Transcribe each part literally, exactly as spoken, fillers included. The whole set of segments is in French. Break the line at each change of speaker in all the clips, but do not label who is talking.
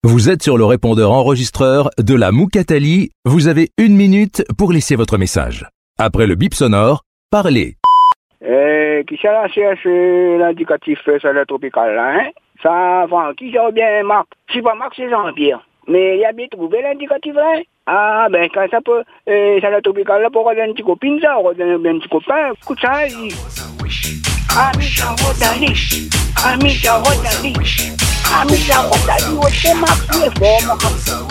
Vous êtes sur le répondeur enregistreur de la Moukatali. Vous avez une minute pour laisser votre message. Après le bip sonore, parlez.
Eh, qui ça là, c'est l'indicatif salaire tropical là, hein? Ça va, qui ça bien Marc? Si pas Marc, c'est Jean-Pierre. Mais il a bien trouvé l'indicatif là. Ah, ben quand ça peut, euh, salaire tropical là, pour avoir une petite copine, ça, pour avoir un petit copain, écoute ça, il... Amica Rodali, Amica Rodali, Amica Rodali, c'est Marc, c'est fort,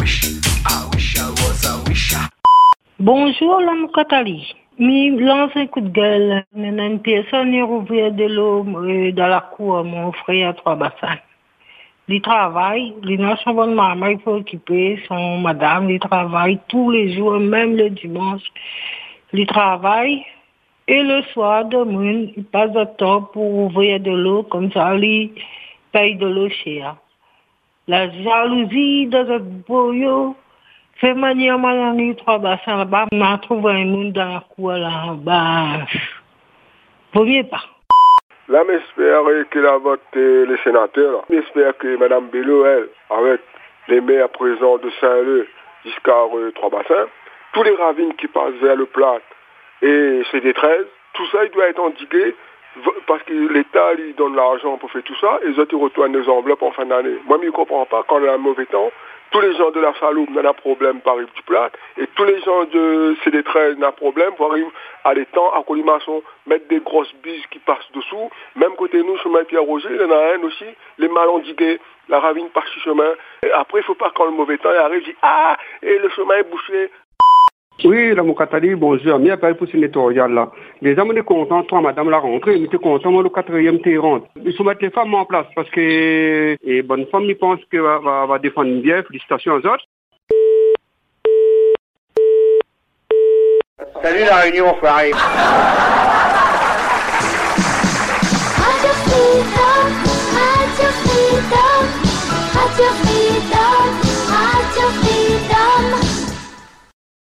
Bonjour, la Moukatali. Mi lance un coup de gueule. Il y a une personne qui rouvre de l'eau dans la cour, mon frère à trois bassins. Il travaille, il a son bon maman, il faut occuper son madame, il travaille tous les jours, même le dimanche. Il travaille et le soir, demain, il passe de temps pour ouvrir de l'eau, comme ça, il paye de l'eau chère. La jalousie de ce boyau fait manière mal trois bassins là-bas, on a trouvé un monde dans la cour là-bas. Vaut mieux pas.
Là, j'espère qu'il a voté les sénateurs. J'espère que Mme Bello, elle, avec les maires présents de Saint-Leu jusqu'à euh, Trois-Bassins, tous les ravines qui passent vers le Plat et C D treize, tout ça, il doit être endigué parce que l'État lui donne l'argent pour faire tout ça et les autres retournent les enveloppes en fin d'année. Moi, je ne comprends pas quand on a un mauvais temps. Tous les gens de la Saloume n'ont pas de problème par rive du Plat et tous les gens de C D treize n'ont pas de problème pour arriver à l'étang, à Colimaçon, mettre des grosses bises qui passent dessous. Même côté nous, chemin Pierre-Roger, il y en a un aussi, les mal endigués, la ravine par six chemins. Et après, il ne faut pas quand le mauvais temps il arrive, il dit ah, et le chemin est bouché.
Oui, la Moukatali, bonjour. Je m'appelle pour ce nettoyage là. Les hommes étaient contents, toi, madame, la rentrée, ils étaient contents, moi, le quatrième t'es rentre. Il faut mettre les femmes en place parce que, et bonne femme, ils pensent qu'elle va, va, va défendre bien. Félicitations aux autres.
Salut la réunion, frère.